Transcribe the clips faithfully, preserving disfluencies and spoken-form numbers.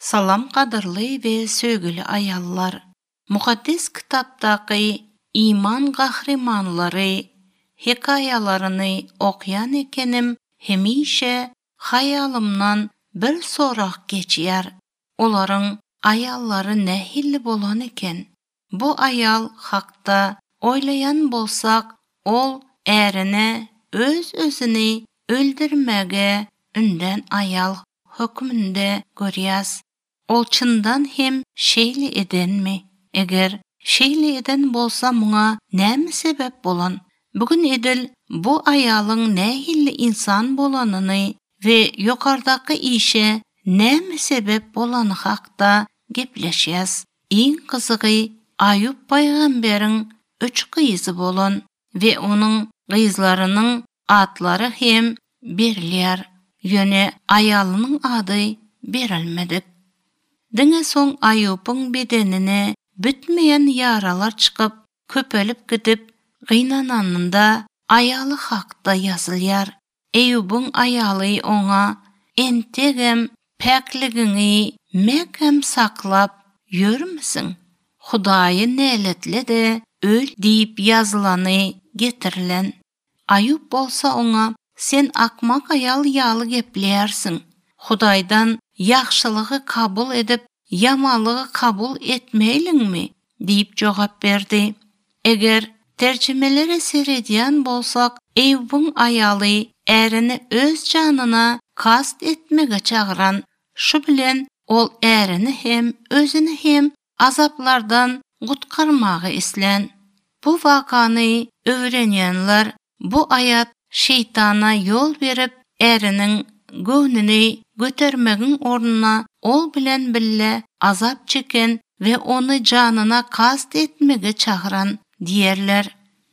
Salam qadırlı ve sögülü ayallar. Muqaddes kitaptaqı iman qahramanları hikayalarını okuyan ekenim hemişe hayalımdan bir sorak geçiyer. Oların ayalları nehilli bolan eken. Bu ayal haqda oylayan bolsak, ol erine öz özünü öldürmege ünden ayal hükmünde görýäs. Ol çyndan hem şeýle edenmi? Eger şeýle eden bolsa muňa näme sebep bolan? Bugün edil bu ayalyň nähilli insan bolanyny we ýokardaky işe näme sebep bolany hakda gepleşýäs. Iň gyzygy Ayub paýgamberiň üç gyzy bolan we onuň gyzlarynyň atlary hem berilýär. Ýöne ayalynyň ady berilmedik. Diňe soň Ayubyň bedenine bitmeýän ýaralar çykyp, köpelip gidip, gynananynda ayaly hakda ýazylýar. Eýubyň ayaly oňa entegem päkligini mekem saklap ýörmüsiň? Hudaýy näletli de öl diýip ýazylany getirilen. Ayub bolsa oňa sen akmak ayal ýaly gepleýärsiň. Hudaýdan ýaxşylygy kabul edip, ýamanlygy kabul etmeýliňmi? diýip jogap berdi. Eger terjimelere seredýän bolsak, Eýubyň ayaly ärini öz janyna kast etmege çagyran. Şu bilen ol ärini hem özüni hem azaplardan gutkarmagy islen. Bu wakany öwrenýänler bu ayat şeytana yol berip erinin göwnüni götermegiň ornuna ol bilen bille azap çeken ve onu canına kast etmege çağıran diýerler.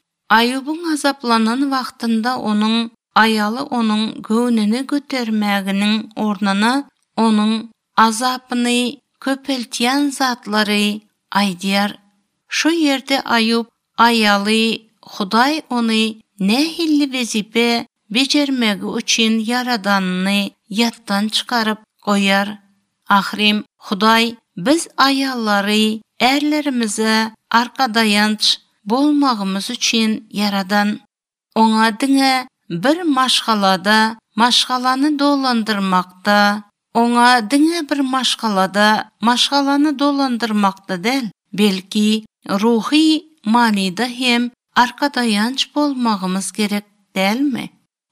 Ayubyň azaplanan wagtynda onuň ayaly onuň göwnüni götermeginiň ornuna onuň azapyny köpeltýän zatlary aýdýar. Şu ýerde Ayub ayaly Hudaý ony nähilli vezipe bejermegi üçin yaradanyny yattan çıkarıp koyar. Ahrim Hudaý biz ayallary erlerimize arkadayanç bolmagymyz üçin yaradan. Oňa diňe bir maşgalada maşgalany dolandyrmakda, oňa diňe bir maşgalada maşgalany dolandyrmakda del, belki ruhi manida hem arkadayanç bolmagymyz gerek delmi?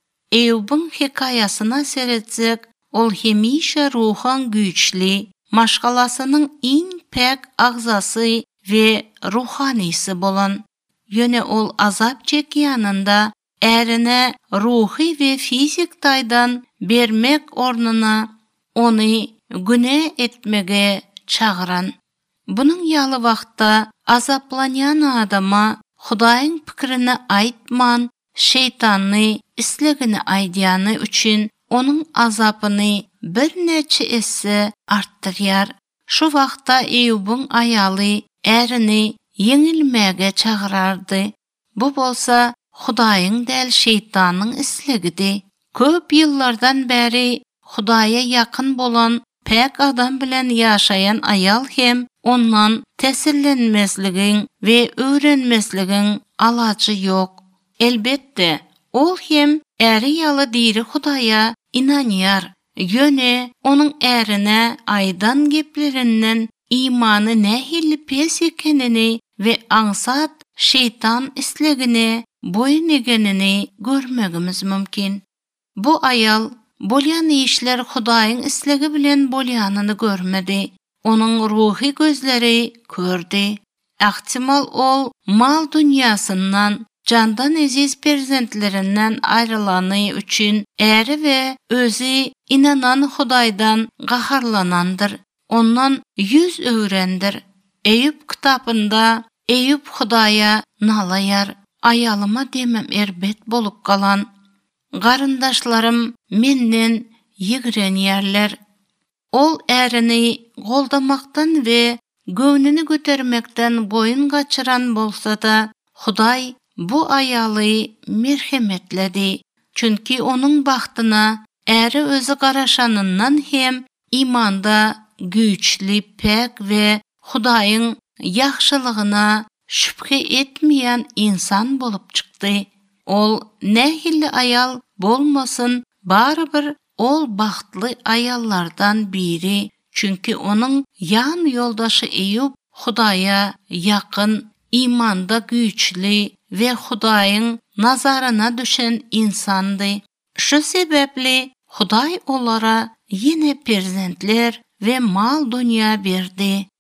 Eýubyň hikayasyna seretsek, ol hemişe ruhan güýçli, maşgalasynyň iň pek agzasy we ruhanysy bolan. Ýöne ol azap çekýäninde erine ruhi we fizik taýdan bermek ornuna ony güne etmege çagyran. Bunyň ýaly wagtda azaplanýan adama Hudaýyň pikirini aýtman, şeytany islegini aýdýany üçin onuň azapyny bir neçe esse artdyrýar. Şu wagtda Eýubyň ayaly erini yeňilmege çagyrardy. Bu bolsa Hudaýyň däl şeytanyň islegidi. Köp ýyllardan bäri Hudaýa ýakyn bolan pek adam bilen ýaşaýan ayal hem ondan tesirlenmezligiň we öwrenmezligiň alajy ýok. Elbetde ol hem äri ýaly diri Hudaýa inanýar. Ýöne onuň ärine aýdan geplerinden imany nähilli pes ekenini we aňsat şeytan islegine boyun egenini görmegimiz mümkin. Bu ayal bolýan işler Hudaýyň islegi bilen bolýanyny görmedi. Onuň ruhi gözleri kördi. Ähtimal ol mal dünýasyndan, candan eziz perzentlerinden ayrılany üçin äri we özü inanan Hudaýdan gaharlanandyr. Ondan yüz öwrendir. Eyüp kitapynda Eyüp Hudaýa nalaýar. Ayalyma demem erbet bolup galan. Garyndaşlarym menden ýigrenýärler. Ol ärini goldamaktan we göwnüni götermekden boyun gaçyran bolsa da Hudaý bu ayaly merhemetledi. Çünki onuň bagtyna äri özü garaşanyndan hem imanda güçlü, pek ve Hudaýyň ýaxşylygyna şüphe etmeýän insan bolup çykdy. Ol nähili ayal bolmasyn, barybir ol baxtly ayallardan biri. Çünki onun yan yoldaşı Eyüp Hudaýa ýakyn, imanda güçlü ve Hudaýyň nazaryna düşen insandy. Şu sebepli Hudaý olara ýene perzentler ve mal dünýä berdi.